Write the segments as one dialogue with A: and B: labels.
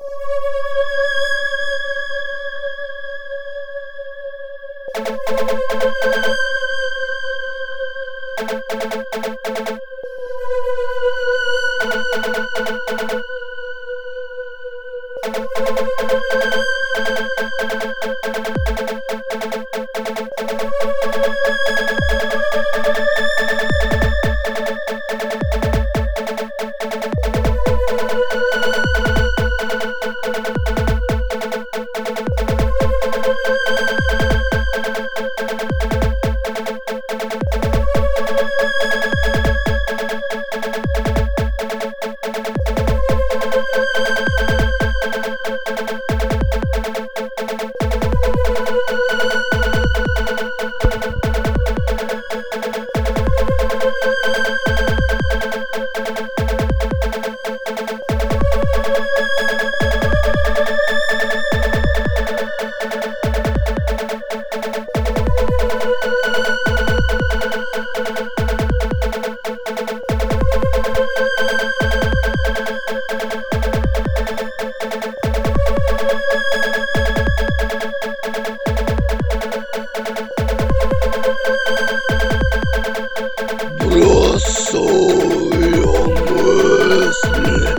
A: Бросаю мысли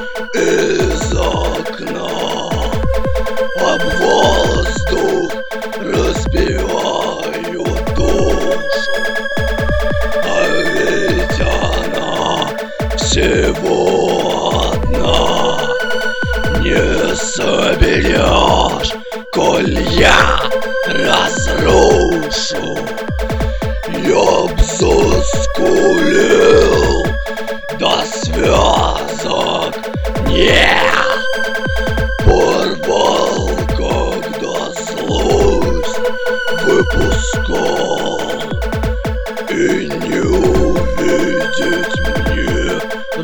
A: из окна, об воздух разбиваю душу, а ведь она всего одна. Не соберешь, коль я разрушу. Я б заскулил до связок, нет, порвал, когда злость выпускал, и не увидеть мне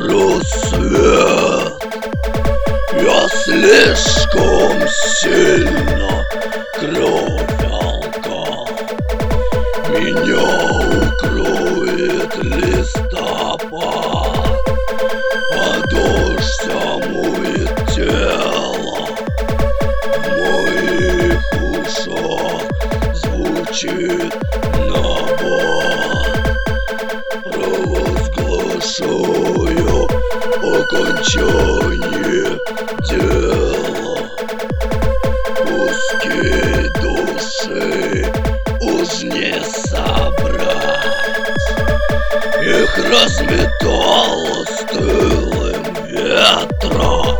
A: рассвет. Я слишком сильно кровь алкал, меня укроет листопад, а дождь омоет тело. В моих ушах звучит набат. Провозглашаю окончание дела. Куски души уж не собрать, их разметало стылым ветром.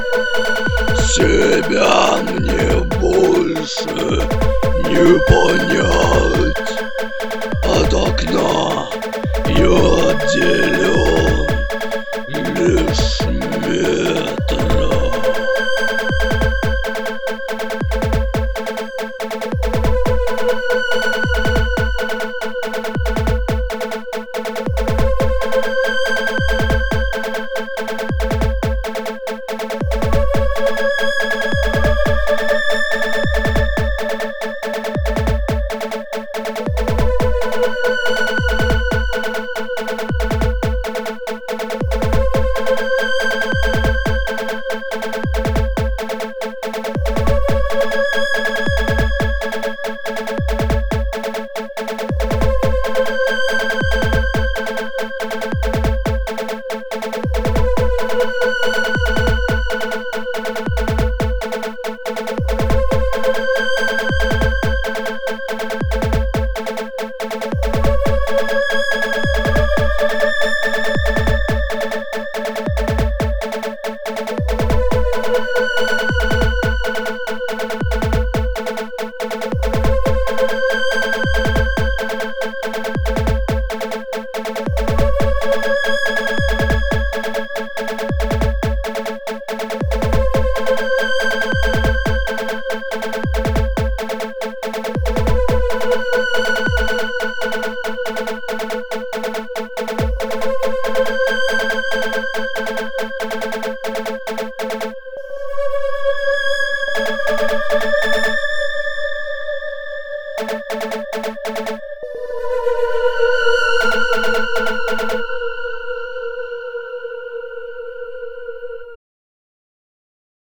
A: Себя мне больше не понять, от окна я отделен лишь метром.
B: Thank you.